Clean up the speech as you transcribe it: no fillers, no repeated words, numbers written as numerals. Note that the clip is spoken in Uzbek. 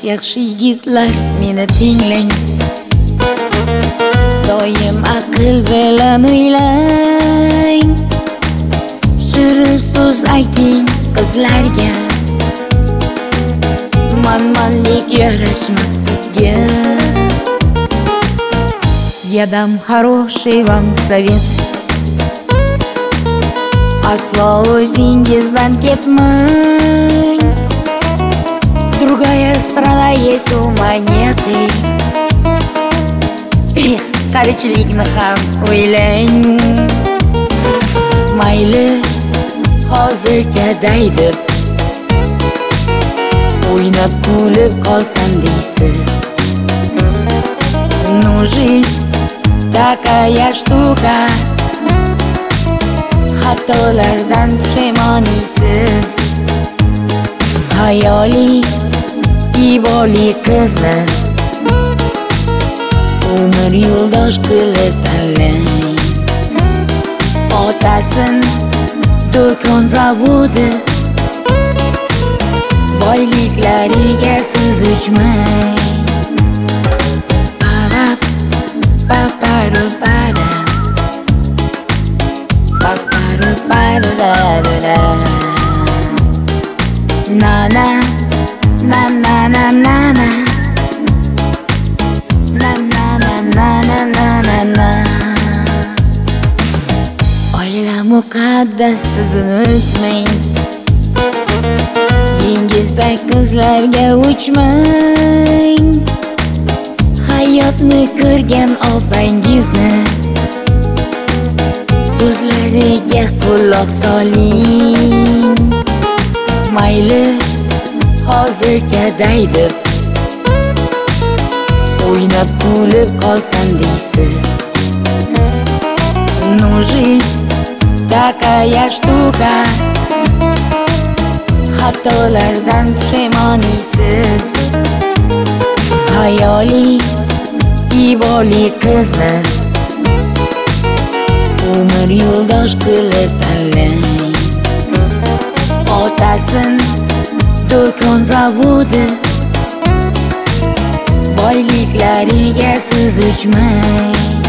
Yaxshi yigitlar meni tinglang, doim aql bilan o'ylang. Shirin so'z ayting qizlarga, manmanlik yarashmas sizga. Я дам хороший вам совет: aslo o'zingizdan ketmang. Другая страна есть у монеты. Qarichilikni ham o'ylang. Mayli hozircha daydi, o'ynab kulib qolsam deysiz. Ну, жизнь такая штука, xatolardan pushaymonisiz. Hayoli iboli qizni umr yo'ldosh qilib tanlang. Otasin do'kon zavodi, boyliklariga siz uchmang. Na na na na na na na na na na na na na na. Oila muqaddas, sizni unutmang. Yengiltak qizlarga uchmang. Hayotni ko'rgan opangizni so'zlariga quloq soling. Mayli hozircha daydi, o'ynab kulib qolsam deysiz. Ну, жизнь такая штука, xatolardan pushaymonisiz. Hayoli iboli qizni umr yo'ldosh qilib tanlang. Otasin do'kon zavodi, boyliklariga siz uchmang.